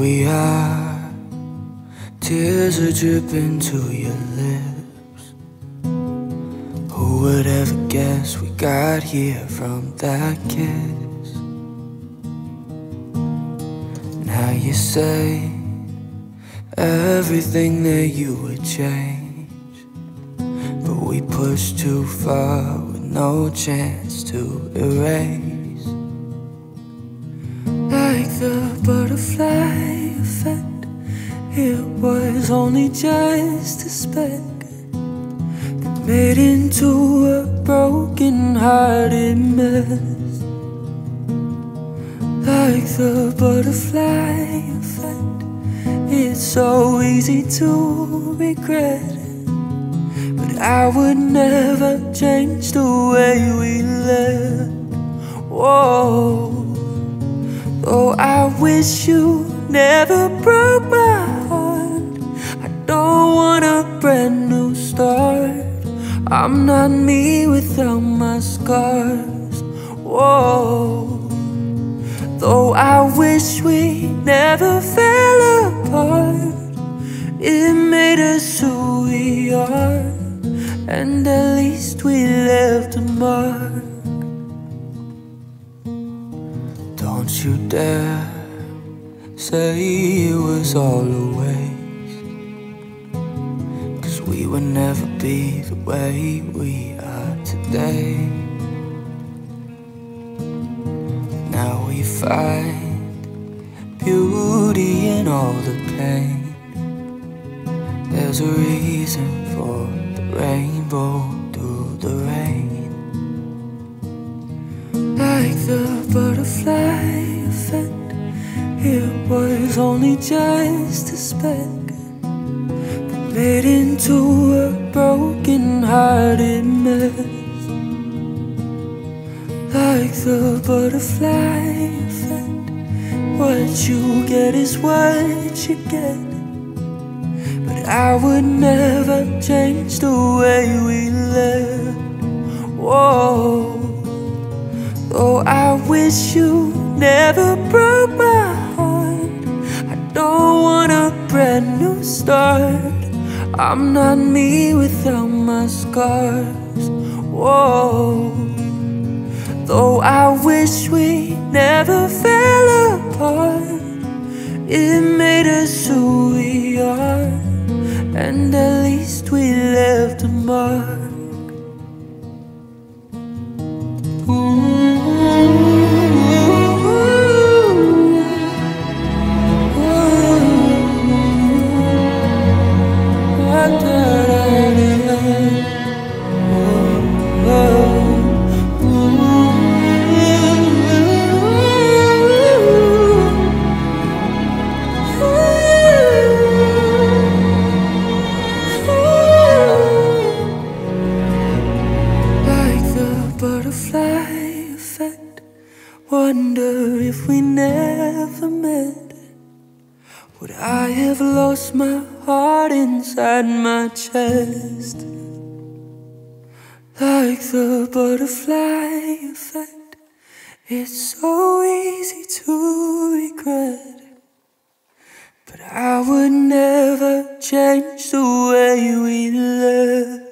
we are, tears are dripping to your lips. Who would ever guess we got here from that kiss? Now you say everything that you would change, but we pushed too far with no chance to erase. Like the butterfly effect, it was only just a speck that made into a broken-hearted mess. Like the butterfly effect, it's so easy to regret it, but I would never change the way we lived. Whoa. Oh, I wish you never broke my heart. I don't want a brand new start. I'm not me without my scars. Whoa. Though I wish we never fell apart, it made us who we are, and at least we left a mark. Don't you dare say it was all a waste, 'cause we would never be the way we are today. Now we find beauty in all the pain. There's a reason for the rainbow through the rain. Like the butterfly effect, it was only just a speck that made into a broken-hearted mess. Like the butterfly effect, what you get is what you get, but I would never change the way we lived. Whoa. Oh, I wish you never broke my heart. I don't want a brand new start. I'm not me without my scars. Whoa. Though I wish we never fell apart, it made us who we are, and at least we left a mark. Butterfly effect, wonder if we never met, would I have lost my heart inside my chest? Like the butterfly effect, it's so easy to regret, but I would never change the way we lived.